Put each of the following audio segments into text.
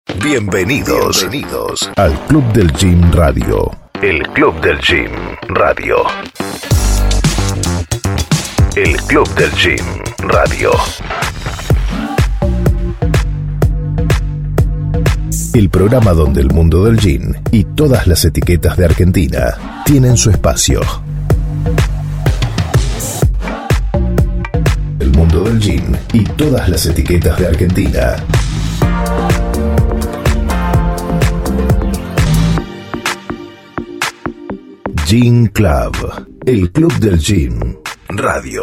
Bienvenidos al Club del Gym Radio. El Club del Gym Radio. El Club del Gym Radio. El programa donde el mundo del gym y todas las etiquetas de Argentina tienen su espacio. El mundo del gym y todas las etiquetas de Argentina. Gym Club, el Club del Gym Radio.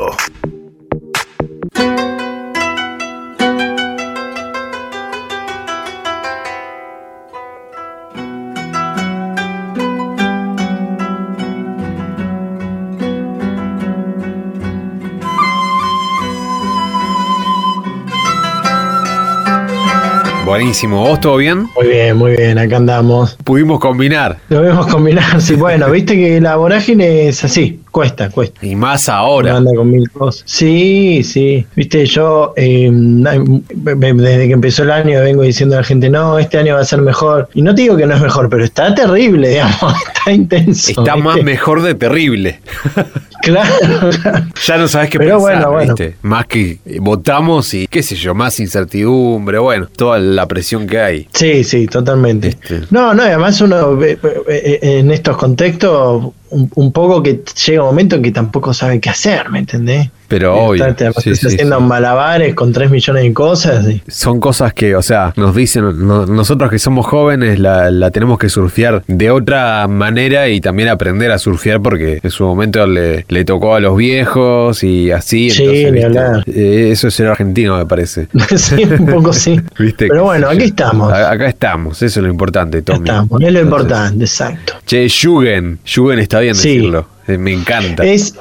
Buenísimo, ¿vos todo bien? Muy bien, acá andamos. Pudimos combinar. Debemos combinar, sí, bueno, viste que la vorágine es así, cuesta. Y más ahora. Uno anda con mil cosas. Sí, viste, yo desde que empezó el año vengo diciendo a la gente, no, este año va a ser mejor. Y no te digo que no es mejor, pero está terrible, digamos, está intenso. Está más mejor de terrible. Claro. Ya no sabes qué pero pensar, bueno. ¿viste? Más que votamos y qué sé yo, más incertidumbre, bueno, toda la presión que hay. Sí, totalmente. No, además uno en estos contextos un poco que llega un momento en que tampoco sabe qué hacer, ¿me entendés? Pero obvio. Estás haciendo malabares con 3 millones de cosas. Son cosas que, o sea, nos dicen, nosotros que somos jóvenes la tenemos que surfear de otra manera y también aprender a surfear porque en su momento le tocó a los viejos y así. Sí, entonces, eso es ser argentino, me parece. Sí, un poco sí. ¿Viste? Pero bueno, aquí estamos. Acá estamos, eso es lo importante, Tommy. Estamos, es lo importante, exacto. Che, Yugen está bien decirlo. Me encanta. Es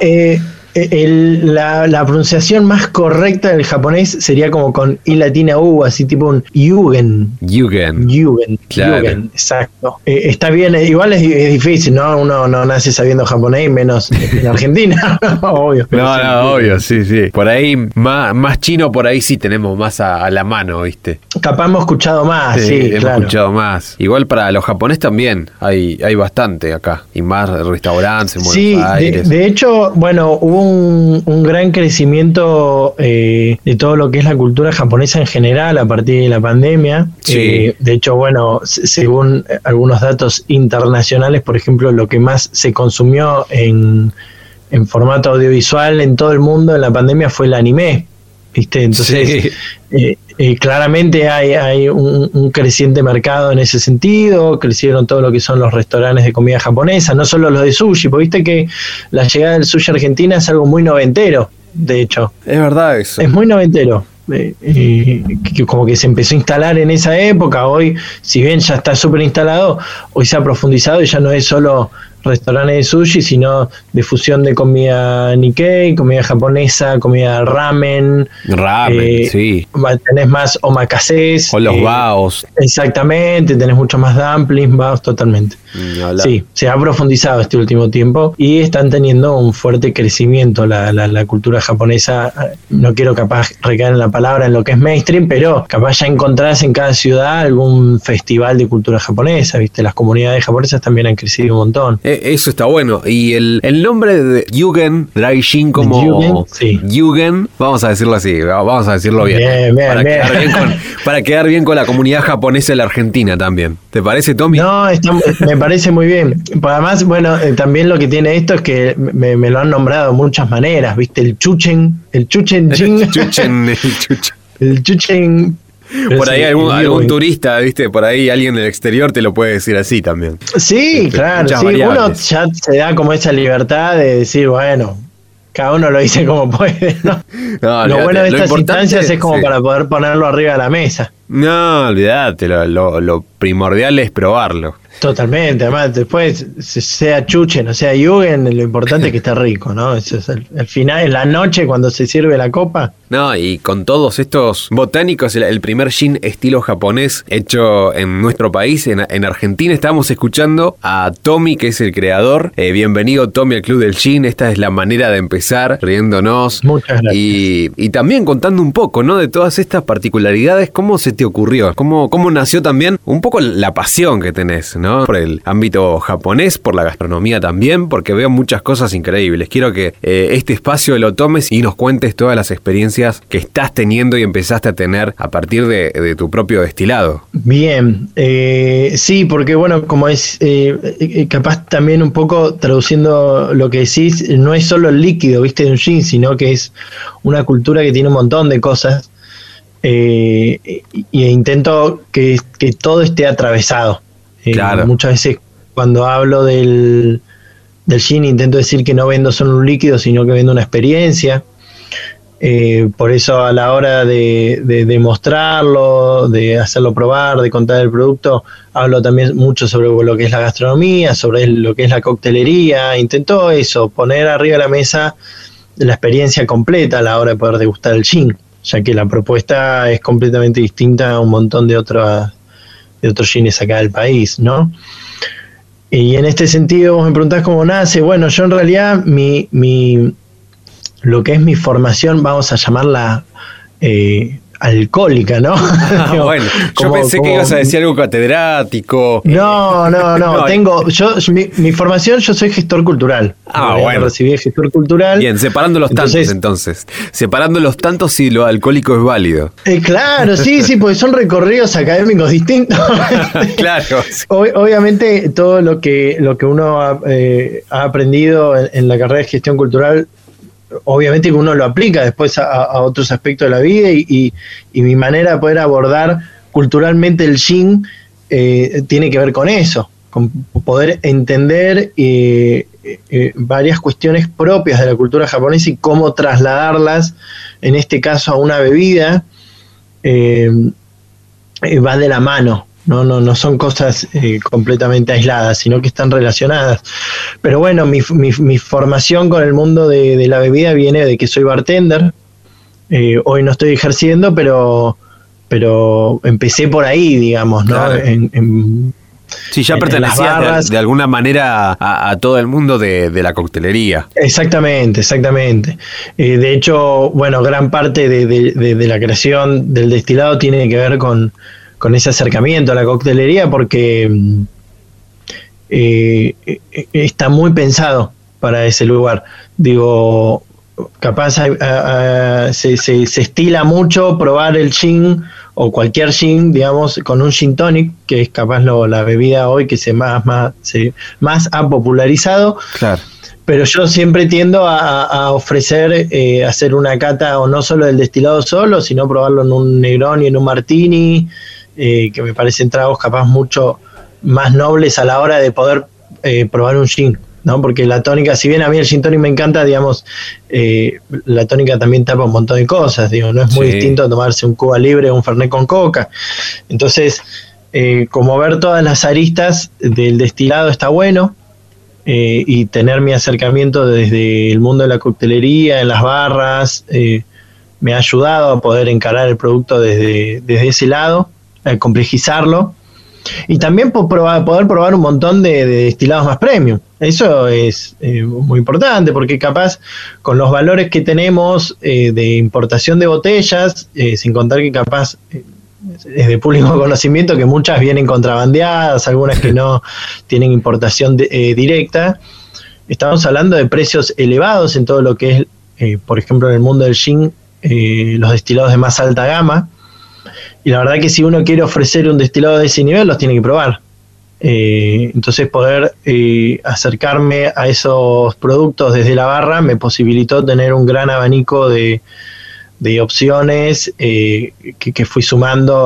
la pronunciación más correcta del japonés sería como con I latina U, así tipo un Yugen, claro. Yugen, exacto. Está bien, igual es difícil, ¿no? Uno no nace sabiendo japonés, menos en Argentina, obvio. No, obvio, sí. Por ahí, más chino, por ahí sí tenemos más a la mano, ¿viste? Capaz hemos escuchado más, hemos claro. escuchado más. Igual para los japoneses también hay bastante acá, y más restaurantes en Buenos Aires. De hecho, bueno, hubo un gran crecimiento de todo lo que es la cultura japonesa en general a partir de la pandemia. Sí. De hecho, bueno, según algunos datos internacionales, por ejemplo, lo que más se consumió en formato audiovisual en todo el mundo en la pandemia fue el anime, ¿viste? Entonces, claramente hay un creciente mercado en ese sentido. Crecieron todo lo que son los restaurantes de comida japonesa, no solo los de sushi, porque viste que la llegada del sushi a Argentina es algo muy noventero, de hecho. Es verdad eso. Es muy noventero. Como que se empezó a instalar en esa época. Hoy, si bien ya está súper instalado, hoy se ha profundizado y ya no es solo restaurantes de sushi, sino de fusión de comida Nikkei, comida japonesa, comida ramen, sí. Tenés más omakasés. O los baos. Exactamente, tenés mucho más dumplings, baos, totalmente. Sí, se ha profundizado este último tiempo y están teniendo un fuerte crecimiento la cultura japonesa. No quiero capaz recaer en la palabra en lo que es mainstream, pero capaz ya encontrás en cada ciudad algún festival de cultura japonesa, ¿viste? Las comunidades japonesas también han crecido un montón. Eso está bueno. Y el nombre de Yugen Dry Gin como Yugen, vamos a decirlo así, vamos a decirlo bien. Para quedar bien con la comunidad japonesa en la Argentina también. ¿Te parece, Tommy? No, me parece muy bien. Además, bueno, también lo que tiene esto es que me lo han nombrado de muchas maneras, ¿viste? El Chuchen Gin. El Chuchen. Por ahí algún turista, ¿viste? Por ahí alguien del exterior te lo puede decir así también. Sí, claro. Sí, uno ya se da como esa libertad de decir, bueno, cada uno lo dice como puede, ¿no? Lo bueno de estas instancias es como para poder ponerlo arriba de la mesa. No, olvídate, lo primordial es probarlo. Totalmente, además después sea Chuchen o sea Yugen, lo importante es que esté rico, ¿no? Eso es al final, en la noche cuando se sirve la copa. No, y con todos estos botánicos, el primer gin estilo japonés hecho en nuestro país, en Argentina, estábamos escuchando a Tommy, que es el creador. Bienvenido, Tommy, al Club del Gin. Esta es la manera de empezar, riéndonos. Muchas gracias. Y también contando un poco, ¿no? De todas estas particularidades, ¿cómo se te te ocurrió? ¿Cómo nació también un poco la pasión que tenés, ¿no? Por el ámbito japonés, por la gastronomía también, porque veo muchas cosas increíbles. Quiero que este espacio lo tomes y nos cuentes todas las experiencias que estás teniendo y empezaste a tener a partir de tu propio destilado. Bien, sí, porque bueno, como es capaz también un poco traduciendo lo que decís, no es solo el líquido, viste, de un gin, sino que es una cultura que tiene un montón de cosas, y intento que todo esté atravesado. Claro. Muchas veces cuando hablo del gin intento decir que no vendo solo un líquido, sino que vendo una experiencia. Por eso a la hora de mostrarlo, de hacerlo probar, de contar el producto, hablo también mucho sobre lo que es la gastronomía, sobre lo que es la coctelería. Intento eso, poner arriba de la mesa la experiencia completa a la hora de poder degustar el gin, ya que la propuesta es completamente distinta a un montón de otros gines acá del país, ¿no? Y en este sentido vos me preguntás cómo nace. Bueno, yo en realidad lo que es mi formación, vamos a llamarla alcohólica, ¿no? Bueno, yo pensé que ibas a decir algo catedrático. No. Mi formación, yo soy gestor cultural. Bueno. Recibí de gestor cultural. Bien, separando los tantos entonces. Separando los tantos si lo alcohólico es válido. Claro, sí, porque son recorridos académicos distintos. Claro. Obviamente todo lo que uno ha aprendido en la carrera de gestión cultural, obviamente que uno lo aplica después a otros aspectos de la vida, y mi manera de poder abordar culturalmente el gin tiene que ver con eso, con poder entender varias cuestiones propias de la cultura japonesa y cómo trasladarlas, en este caso a una bebida, va de la mano. No son cosas completamente aisladas, sino que están relacionadas. Pero bueno, mi formación con el mundo de la bebida viene de que soy bartender. Hoy no estoy ejerciendo, pero empecé por ahí, digamos, ¿no? Claro. Sí, ya pertenecías de alguna manera a todo el mundo de la coctelería. Exactamente. De hecho, bueno, gran parte de la creación del destilado tiene que ver con ese acercamiento a la coctelería, porque está muy pensado para ese lugar. Digo, capaz se estila mucho probar el gin o cualquier gin, digamos, con un gin tonic, que es capaz la bebida hoy que se más ha popularizado. Claro. Pero yo siempre tiendo a ofrecer, hacer una cata, o no solo del destilado solo, sino probarlo en un Negroni, en un Martini, que me parecen tragos capaz mucho más nobles a la hora de poder probar un gin, ¿no? Porque la tónica, si bien a mí el gin tonic me encanta, digamos, la tónica también tapa un montón de cosas, digo, no es muy distinto a tomarse un Cuba Libre o un Fernet con coca. Entonces, como ver todas las aristas del destilado está bueno, y tener mi acercamiento desde el mundo de la coctelería, en las barras, me ha ayudado a poder encarar el producto desde ese lado, complejizarlo, y también poder probar un montón de destilados más premium. Eso es muy importante, porque capaz con los valores que tenemos de importación de botellas, sin contar que capaz es de público conocimiento que muchas vienen contrabandeadas, algunas que no tienen importación directa, estamos hablando de precios elevados en todo lo que es, por ejemplo, en el mundo del gin, los destilados de más alta gama. Y la verdad que si uno quiere ofrecer un destilado de ese nivel, los tiene que probar. Entonces poder acercarme a esos productos desde la barra me posibilitó tener un gran abanico de opciones que fui sumando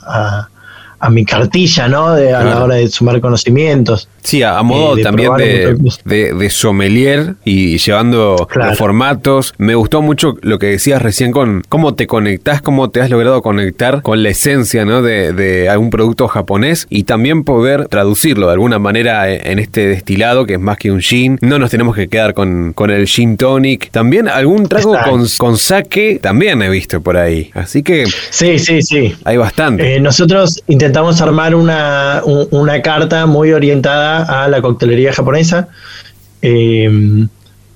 a mi cartilla, ¿no? A la hora de sumar conocimientos. Sí, a modo también de sommelier y llevando los formatos. Me gustó mucho lo que decías recién con cómo te conectás, cómo te has logrado conectar con la esencia, ¿no? de algún producto japonés, y también poder traducirlo de alguna manera en este destilado que es más que un gin. No nos tenemos que quedar con el gin tonic. También algún trago con sake también he visto por ahí. Así que sí. Hay bastante. Nosotros intentamos armar una carta muy orientada a la coctelería japonesa,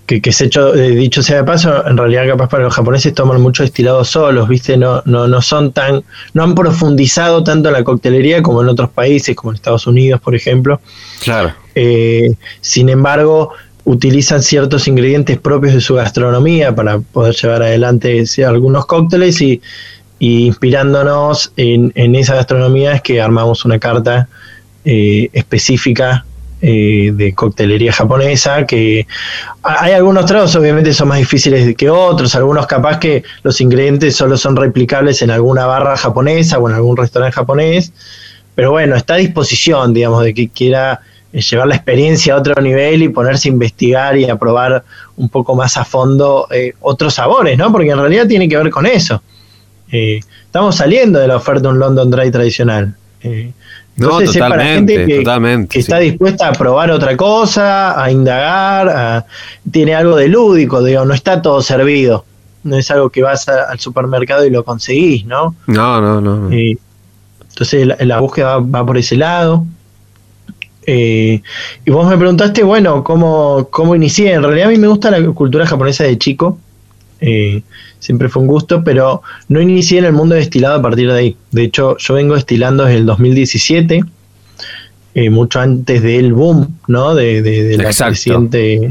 que se dicho sea de paso, en realidad capaz para los japoneses toman mucho destilado solos, ¿viste? No han profundizado tanto en la coctelería como en otros países, como en Estados Unidos, por ejemplo. Claro. Sin embargo, utilizan ciertos ingredientes propios de su gastronomía para poder llevar adelante algunos cócteles y inspirándonos en esa gastronomía es que armamos una carta específica de coctelería japonesa, que hay algunos tragos obviamente son más difíciles que otros, algunos capaz que los ingredientes solo son replicables en alguna barra japonesa o en algún restaurante japonés, pero bueno, está a disposición, digamos, de que quiera llevar la experiencia a otro nivel y ponerse a investigar y a probar un poco más a fondo otros sabores, ¿no? Porque en realidad tiene que ver con eso. Estamos saliendo de la oferta de un London Dry tradicional. Entonces es para gente que está dispuesta a probar otra cosa, a indagar, tiene algo de lúdico, digo, no está todo servido, no es algo que vas al supermercado y lo conseguís, ¿no? No. Entonces la búsqueda va por ese lado. Y vos me preguntaste, bueno, ¿cómo inicié? En realidad a mí me gusta la cultura japonesa de chico, siempre fue un gusto, pero no inicié en el mundo destilado a partir de ahí. De hecho, yo vengo destilando desde el 2017, mucho antes del boom, ¿no? De la creciente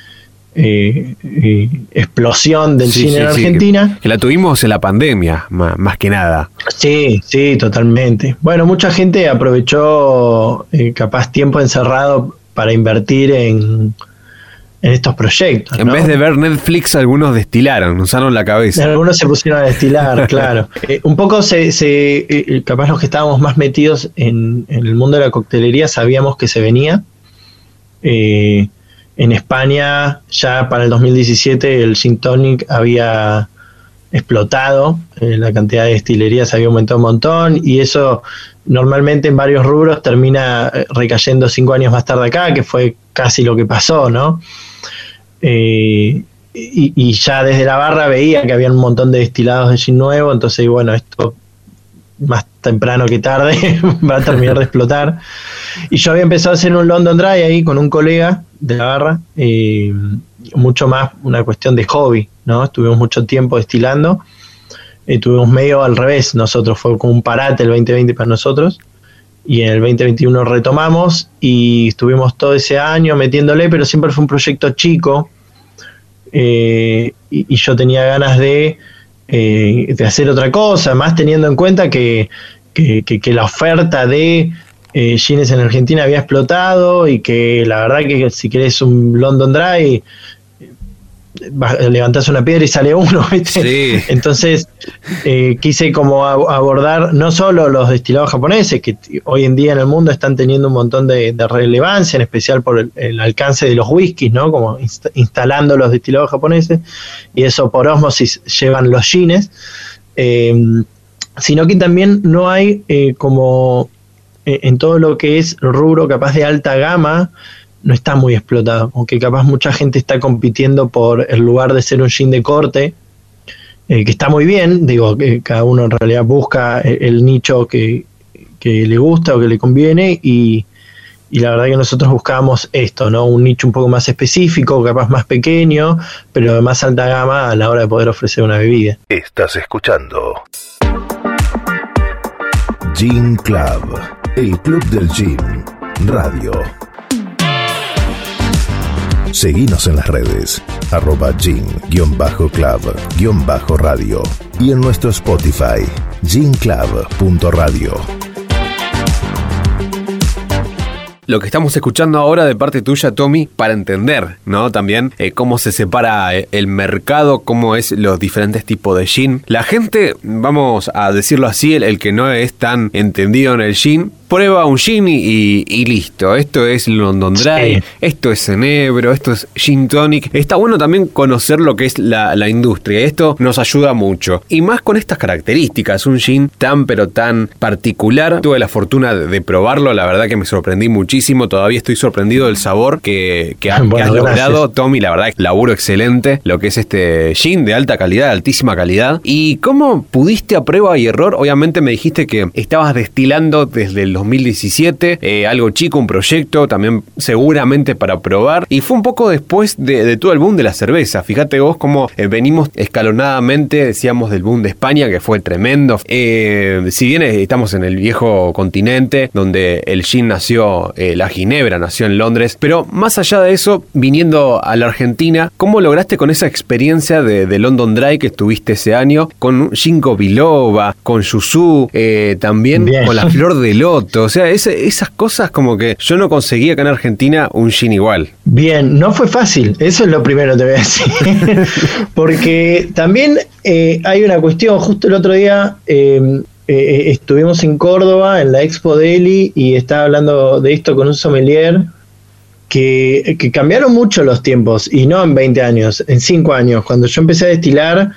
explosión del cine en Argentina. Sí, que la tuvimos en la pandemia, más que nada. Sí, totalmente. Bueno, mucha gente aprovechó capaz tiempo encerrado para invertir en estos proyectos, En vez de ver Netflix, algunos destilaron, usaron la cabeza. Algunos se pusieron a destilar, claro. Un poco capaz los que estábamos más metidos en el mundo de la coctelería sabíamos que se venía. En España, ya para el 2017, el Gin Tonic había explotado, la cantidad de destilerías había aumentado un montón, y eso normalmente en varios rubros termina recayendo 5 años más tarde acá, que fue casi lo que pasó, ¿no? Y ya desde la barra veía que había un montón de destilados de gin nuevo, entonces bueno, esto más temprano que tarde va a terminar de explotar. Y yo había empezado a hacer un London Dry ahí con un colega de la barra, mucho más una cuestión de hobby, ¿no? Estuvimos mucho tiempo destilando, tuvimos medio al revés, nosotros fue como un parate el 2020 para nosotros, y en el 2021 retomamos y estuvimos todo ese año metiéndole, pero siempre fue un proyecto chico, y yo tenía ganas de hacer otra cosa, más teniendo en cuenta que la oferta de gines en Argentina había explotado, y que la verdad que si querés un London Dry levantás una piedra y sale uno, ¿viste? Sí. Entonces quise como abordar no solo los destilados japoneses, que hoy en día en el mundo están teniendo un montón de relevancia, en especial por el alcance de los whiskies, ¿no? Como instalando los destilados japoneses, y eso por ósmosis llevan los gines, sino que también no hay como en todo lo que es rubro capaz de alta gama, no está muy explotado, aunque capaz mucha gente está compitiendo por el lugar de ser un gin de corte, que está muy bien, digo, que cada uno en realidad busca el nicho que le gusta o que le conviene, y la verdad que nosotros buscábamos esto, ¿no? Un nicho un poco más específico, capaz más pequeño, pero de más alta gama a la hora de poder ofrecer una bebida. Estás escuchando Gin Club, el club del gin, radio. Seguinos en las redes, @gin_club_radio, y en nuestro Spotify, ginclub.radio. Lo que estamos escuchando ahora de parte tuya, Tommy, para entender, ¿no? También cómo se separa el mercado, cómo es los diferentes tipos de gin. La gente, vamos a decirlo así, el que no es tan entendido en el gin, prueba un gin y listo. Esto es London Dry, esto es Enebro, esto es Gin Tonic. Está bueno también conocer lo que es la industria. Esto nos ayuda mucho. Y más con estas características, un gin tan pero tan particular. Tuve la fortuna de probarlo, la verdad que me sorprendí muchísimo. Todavía estoy sorprendido del sabor que has logrado, Tommy. La verdad, laburo excelente. Lo que es este gin de alta calidad, de altísima calidad. ¿Y cómo pudiste a prueba y error? Obviamente me dijiste que estabas destilando desde el 2017, algo chico, un proyecto también seguramente para probar, y fue un poco después de todo el boom de la cerveza. Fíjate vos cómo venimos escalonadamente, decíamos, del boom de España, que fue tremendo. Si bien estamos en el viejo continente, donde el gin nació, la ginebra nació en Londres, pero más allá de eso, viniendo a la Argentina, ¿cómo lograste con esa experiencia de London Dry que estuviste ese año, con Ginkgo biloba, con Yuzu, también bien, con la flor de loto? O sea, esas cosas como que yo no conseguí acá en Argentina un gin igual. Bien, no fue fácil, eso es lo primero que te voy a decir, porque también hay una cuestión. Justo el otro día estuvimos en Córdoba, en la Expo Deli, y estaba hablando de esto con un sommelier, que cambiaron mucho los tiempos, y no en 20 años, en 5 años. Cuando yo empecé a destilar,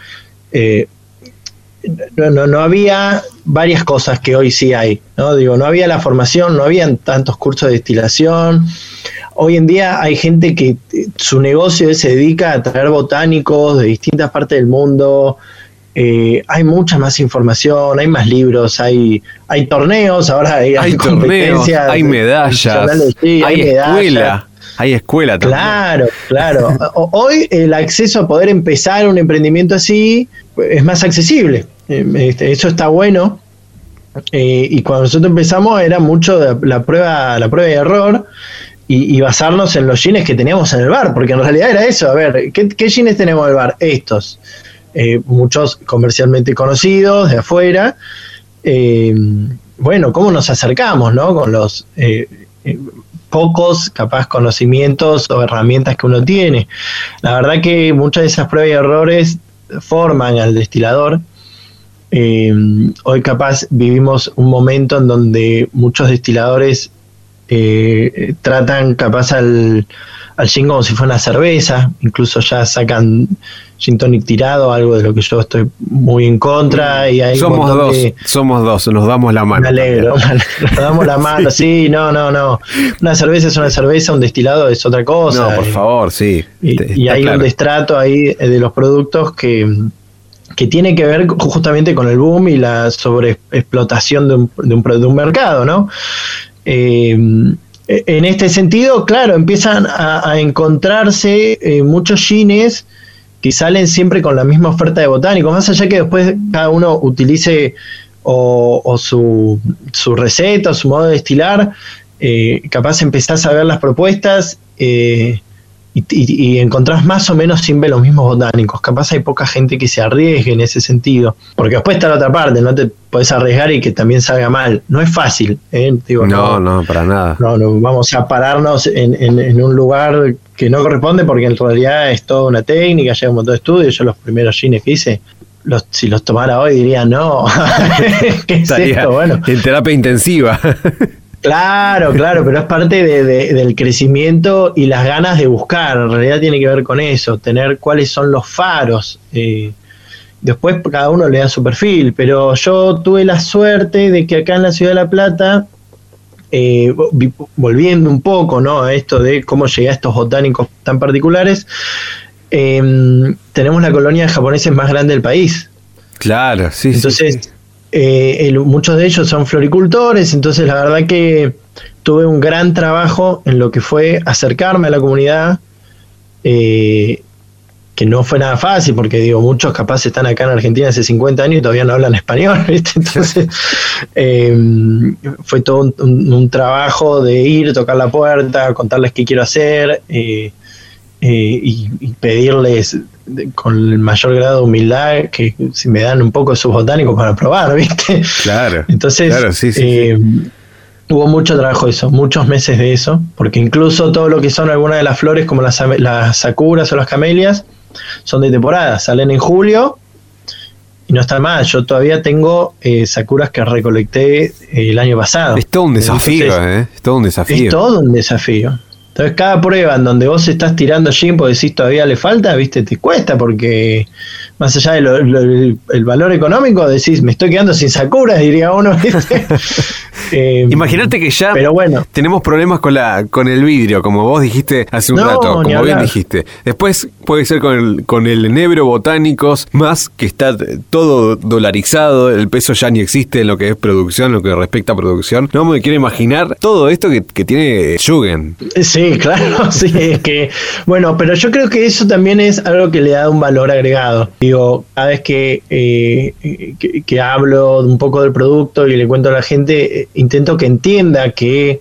no había varias cosas que hoy sí hay, ¿no? Digo, no había la formación, no habían tantos cursos de destilación. Hoy en día hay gente que su negocio se dedica a traer botánicos de distintas partes del mundo. Hay mucha más información, hay más libros, hay torneos, ahora hay competencias, torneos, hay medallas, sí, hay escuela. Hay escuela también. Claro. Hoy el acceso a poder empezar un emprendimiento así es más accesible. Eso está bueno. Y cuando nosotros empezamos era mucho de la prueba y error, y basarnos en los gines que teníamos en el bar, porque en realidad era eso. A ver, ¿qué gines tenemos en el bar? Estos. Muchos comercialmente conocidos de afuera. Bueno, ¿cómo nos acercamos, no? Con los pocos, capaz, conocimientos o herramientas que uno tiene. La verdad que muchas de esas pruebas y errores forman al destilador. Hoy capaz vivimos un momento en donde muchos destiladores tratan capaz al gin como si fuera una cerveza, incluso ya sacan gin tonic tirado, algo de lo que yo estoy muy en contra. Y hay somos dos, nos damos la mano. Me alegro, nos damos la mano, sí, no. Una cerveza es una cerveza, un destilado es otra cosa. No, por favor, sí. Y hay un destrato ahí de los productos que tiene que ver justamente con el boom y la sobreexplotación de un mercado, ¿no? En este sentido, claro, empiezan a encontrarse muchos gines que salen siempre con la misma oferta de botánicos, más allá que después cada uno utilice o su receta o su modo de destilar. Capaz empezás a ver las propuestas y encontrás más o menos siempre los mismos botánicos. Capaz hay poca gente que se arriesgue en ese sentido, porque después está la otra parte, no te podés arriesgar y que también salga mal. No es fácil, Digo, no, para nada. No, vamos a pararnos en un lugar que no corresponde, porque en realidad es toda una técnica, lleva un montón de estudios. Yo los primeros gines que hice, si los tomara hoy diría no. ¿Qué es esto? Bueno, en terapia intensiva. Claro, pero es parte del crecimiento y las ganas de buscar. En realidad tiene que ver con eso, tener cuáles son los faros. Después cada uno le da su perfil, pero yo tuve la suerte de que acá en la Ciudad de La Plata, volviendo un poco, ¿no?, a esto de cómo llegué a estos botánicos tan particulares, tenemos la colonia de japoneses más grande del país. Claro, sí. Entonces, sí. Muchos de ellos son floricultores, entonces la verdad que tuve un gran trabajo en lo que fue acercarme a la comunidad, que no fue nada fácil, porque digo, muchos capaz están acá en Argentina hace 50 años y todavía no hablan español, ¿viste? Entonces fue todo un trabajo de ir, tocar la puerta, contarles qué quiero hacer, y pedirles con el mayor grado de humildad que si me dan un poco de sus botánicos para probar, ¿viste? Claro. Entonces, claro, sí. hubo mucho trabajo de eso, muchos meses de eso, porque incluso todo lo que son algunas de las flores, como las sakuras o las camelias, son de temporada, salen en julio y no está mal. Yo todavía tengo sakuras que recolecté el año pasado. Es todo un desafío. Entonces, es todo un desafío. Es todo un desafío. Entonces cada prueba en donde vos estás tirando gin porque decís todavía le falta, viste, te cuesta, porque más allá de el valor económico, decís, me estoy quedando sin sakuras, diría uno, ¿viste? Imagínate que ya pero bueno, tenemos problemas con el vidrio, como vos dijiste hace un rato, como bien dijiste. Después puede ser con el enebro botánicos, más que está todo dolarizado, el peso ya ni existe en lo que es producción, lo que respecta a producción. No me quiero imaginar todo esto que tiene Jugend. Sí, claro, sí, es que, bueno, pero yo creo que eso también es algo que le da un valor agregado. Digo, cada vez que hablo un poco del producto y le cuento a la gente, intento que entienda que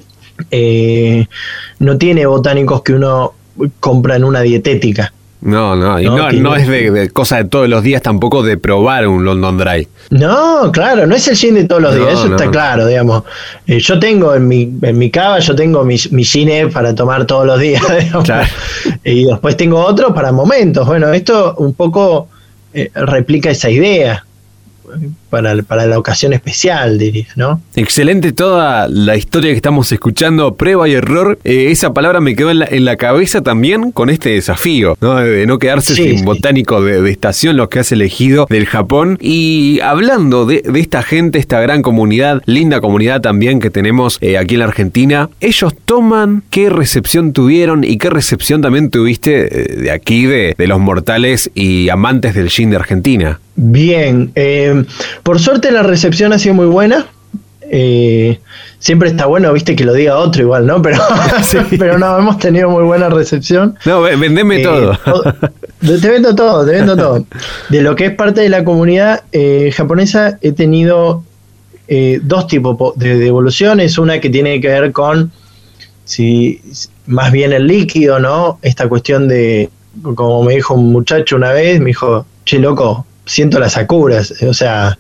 no tiene botánicos que uno compra en una dietética. No, y no es de cosa de todos los días tampoco de probar un London Dry. No, claro, no es el gin de todos los días, eso está claro, digamos. Yo tengo en mi cava, yo tengo mi gin para tomar todos los días, digamos. Claro. Y después tengo otro para momentos. Bueno, esto un poco replica esa idea. Para la ocasión especial, diría, ¿no? Excelente toda la historia que estamos escuchando, prueba y error. Esa palabra me quedó en la cabeza también con este desafío, ¿no? De no quedarse sin botánico de estación, los que has elegido del Japón. Y hablando de esta gente, esta gran comunidad, linda comunidad también que tenemos aquí en la Argentina, ellos toman, ¿qué recepción tuvieron y qué recepción también tuviste de aquí, de los mortales y amantes del gin de Argentina? Bien, por suerte la recepción ha sido muy buena. Siempre está bueno, viste, que lo diga otro igual, ¿no? Pero, sí. Pero no, hemos tenido muy buena recepción. No, vendeme todo. Te vendo todo. De lo que es parte de la comunidad japonesa, he tenido dos tipos de evoluciones. Una que tiene que ver con si más bien el líquido, ¿no? Esta cuestión de, como me dijo un muchacho una vez, me dijo, che, loco, siento las sakuras, o sea,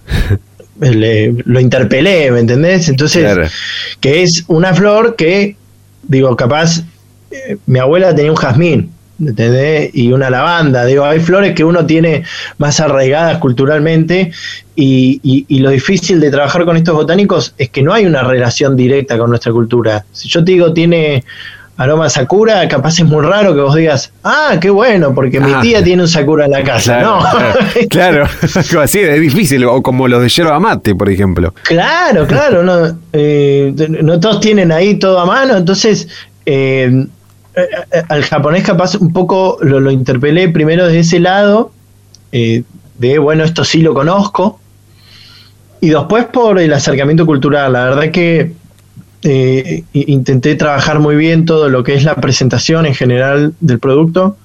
lo interpelé, ¿me entendés? Entonces, claro. Que es una flor que, digo, capaz, mi abuela tenía un jazmín, ¿entendés? Y una lavanda, digo, hay flores que uno tiene más arraigadas culturalmente y lo difícil de trabajar con estos botánicos es que no hay una relación directa con nuestra cultura. Si yo te digo, tiene aroma sakura, capaz es muy raro que vos digas, qué bueno, porque mi tía tiene un sakura en la casa. Claro, no. Claro, así es difícil, o como los de yerba mate, por ejemplo. Claro, no todos tienen ahí todo a mano, entonces al japonés capaz un poco lo interpelé primero desde ese lado, de bueno, esto sí lo conozco, y después por el acercamiento cultural. La verdad que intenté trabajar muy bien todo lo que es la presentación en general del producto,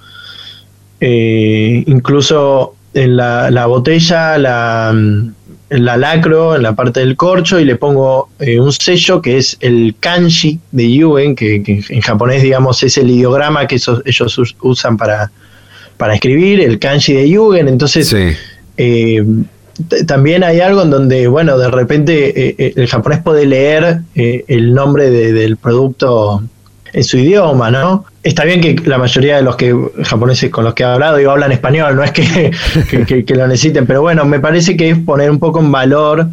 incluso en la botella la lacro en la parte del corcho y le pongo un sello que es el kanji de Jugend, que en japonés, digamos, es el ideograma que ellos usan para escribir, el kanji de Jugend. Entonces sí. También hay algo en donde, bueno, de repente el japonés puede leer el nombre del producto en su idioma, ¿no? Está bien que la mayoría de los japoneses con los que he hablado, hablan español, no es que lo necesiten, pero bueno, me parece que es poner un poco en valor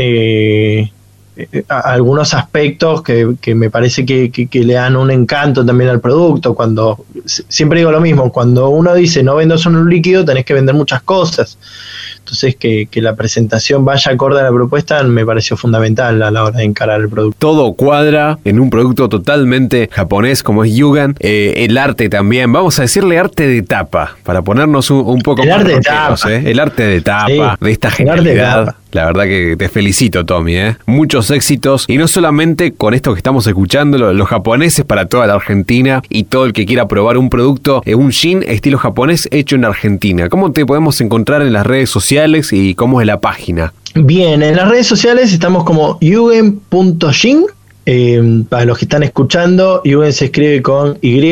algunos aspectos que me parece que le dan un encanto también al producto. Cuando siempre digo lo mismo, cuando uno dice no vendo solo un líquido, tenés que vender muchas cosas. Entonces que la presentación vaya acorde a la propuesta me pareció fundamental a la hora de encarar el producto. Todo cuadra en un producto totalmente japonés como es Jugend. El arte también, vamos a decirle arte de tapa, para ponernos un poco el más arte rockeros, de tapa. El arte de tapa, sí, de esta genialidad. La verdad que te felicito, Tommy, Muchos éxitos, y no solamente con esto que estamos escuchando, los japoneses para toda la Argentina y todo el que quiera probar un producto, un gin estilo japonés hecho en Argentina. ¿Cómo te podemos encontrar en las redes sociales y cómo es la página? Bien, en las redes sociales estamos como jugend.gin. Para los que están escuchando, Jugend se escribe con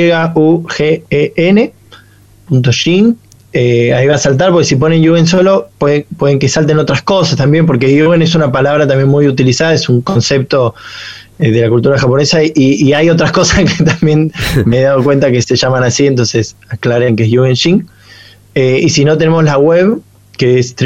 YUGEN.gin. Ahí va a saltar, porque si ponen Jugend solo pueden que salten otras cosas también, porque Jugend es una palabra también muy utilizada, es un concepto de la cultura japonesa, y hay otras cosas que también me he dado cuenta que se llaman así, entonces aclaren que es Jugend-shin. Y si no, tenemos la web, que es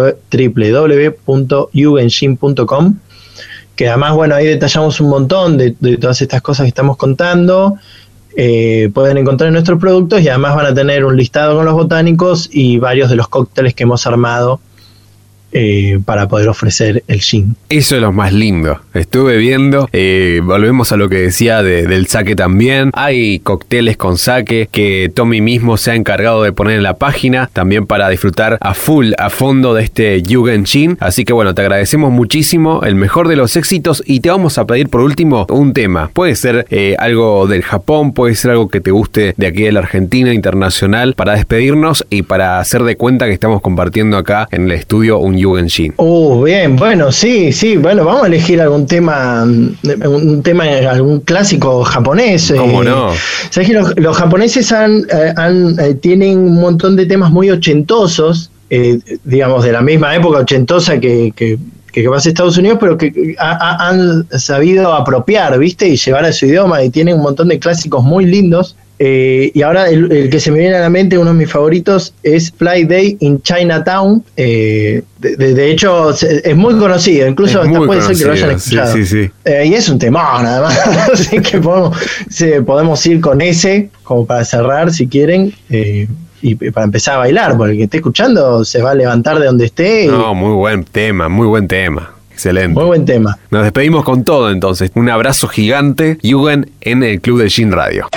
www.jugendshin.com, que además, bueno, ahí detallamos un montón de todas estas cosas que estamos contando. pueden encontrar nuestros productos, y además van a tener un listado con los botánicos y varios de los cócteles que hemos armado para poder ofrecer el gin. Eso es lo más lindo. Estuve viendo, volvemos a lo que decía del sake también. Hay cócteles con sake que Tommy mismo se ha encargado de poner en la página, también para disfrutar a fondo de este Yugen Gin. Así que bueno, te agradecemos muchísimo, el mejor de los éxitos, y te vamos a pedir por último un tema. Puede ser algo del Japón, puede ser algo que te guste de aquí de la Argentina, internacional, para despedirnos y para hacer de cuenta que estamos compartiendo acá en el estudio un Yugen Gin. Bien, bueno, sí, bueno, vamos a elegir algún tema, algún clásico japonés. ¿Cómo no? Sabes que los japoneses tienen un montón de temas muy ochentosos, digamos, de la misma época ochentosa que pasa en Estados Unidos, pero que han sabido apropiar, ¿viste? Y llevar a su idioma, y tienen un montón de clásicos muy lindos. Y ahora el que se me viene a la mente, uno de mis favoritos, es Fly Day in Chinatown. De hecho, es muy conocido, incluso hasta puede ser que lo hayan escuchado. Sí. Y es un temón, además. Así que podemos ir con ese, como para cerrar, si quieren, y para empezar a bailar, porque el que esté escuchando se va a levantar de donde esté. No, muy buen tema. Excelente. Muy buen tema. Nos despedimos con todo, entonces. Un abrazo gigante, Yugen, en el Club del Gin Radio.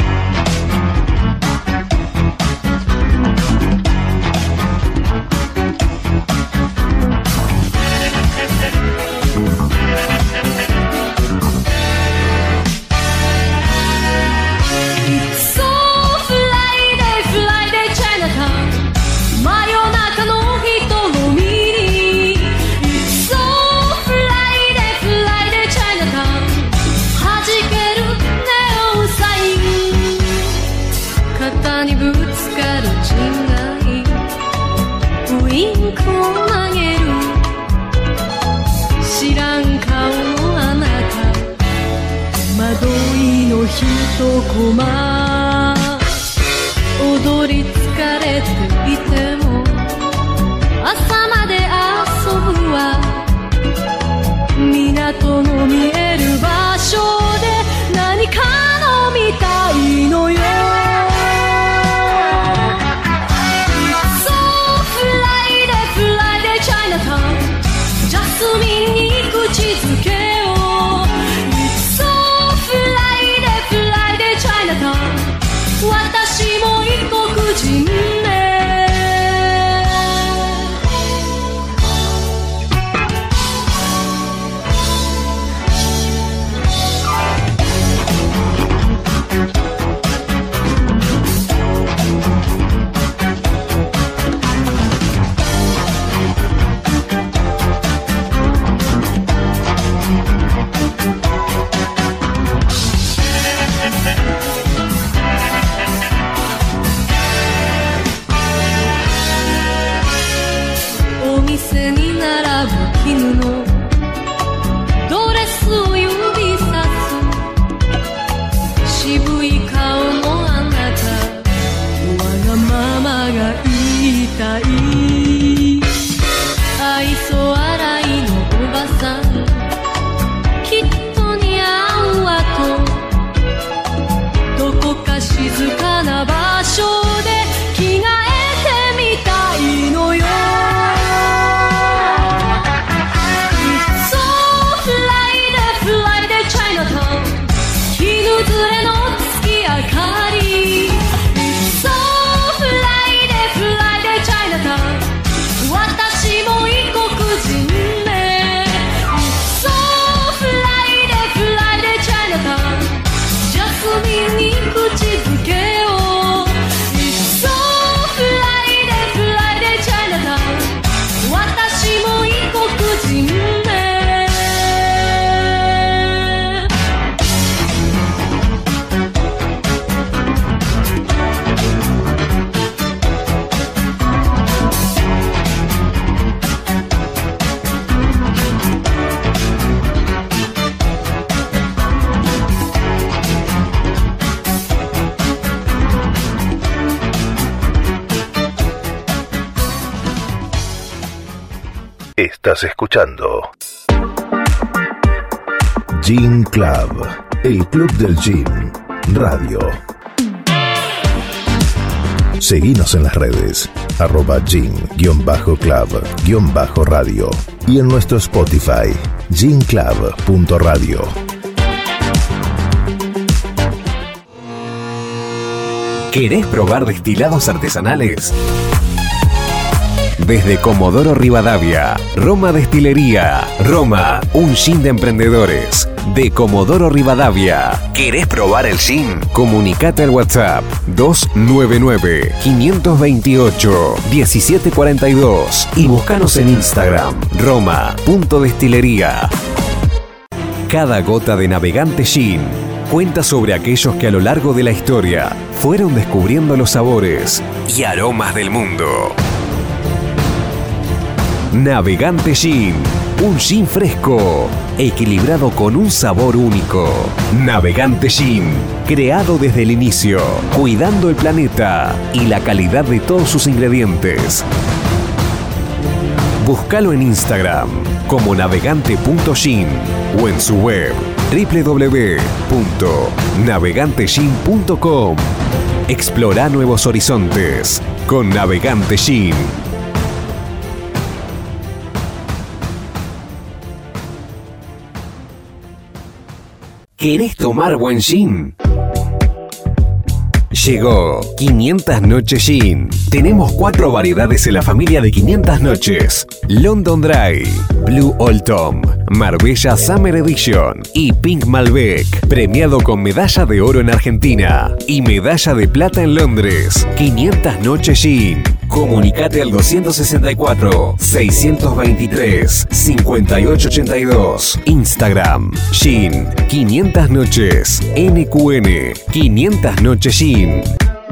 Estás escuchando Gin Club, el club del gin radio. Seguinos en las redes, @gin_club_radio y en nuestro Spotify, ginclub.radio. ¿Querés probar destilados artesanales? Desde Comodoro Rivadavia, Roma Destilería. Roma, un gin de emprendedores. De Comodoro Rivadavia. ¿Querés probar el gin? Comunicate al WhatsApp 299-528-1742 y buscanos en Instagram, Roma.destilería. Cada gota de Navegante Gin cuenta sobre aquellos que a lo largo de la historia fueron descubriendo los sabores y aromas del mundo. Navegante Gin, un gin fresco, equilibrado con un sabor único. Navegante Gin, creado desde el inicio, cuidando el planeta y la calidad de todos sus ingredientes. Búscalo en Instagram como navegante.gin o en su web www.navegantegin.com. Explora nuevos horizontes con Navegante Gin. ¿Querés tomar buen gin? Llegó 500 Noches Gin. Tenemos 4 variedades en la familia de 500 Noches: London Dry, Blue Old Tom, Marbella Summer Edition y Pink Malbec, premiado con medalla de oro en Argentina y medalla de plata en Londres. 500 Noches Gin. Comunicate al 260-623-5882. Instagram, Gin 500 Noches, NQN 500 Noches Gin.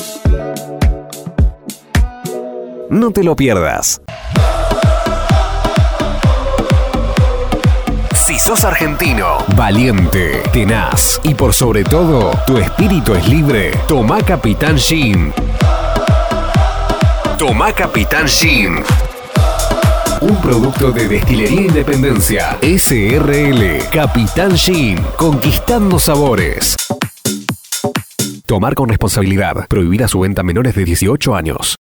No te lo pierdas. Si sos argentino, valiente, tenaz y por sobre todo, tu espíritu es libre, tomá Capitán Gin. Tomá Capitán Gin. Un producto de Destilería Independencia, SRL. Capitán Gin, conquistando sabores. Tomar con responsabilidad. Prohibida su venta a menores de 18 años.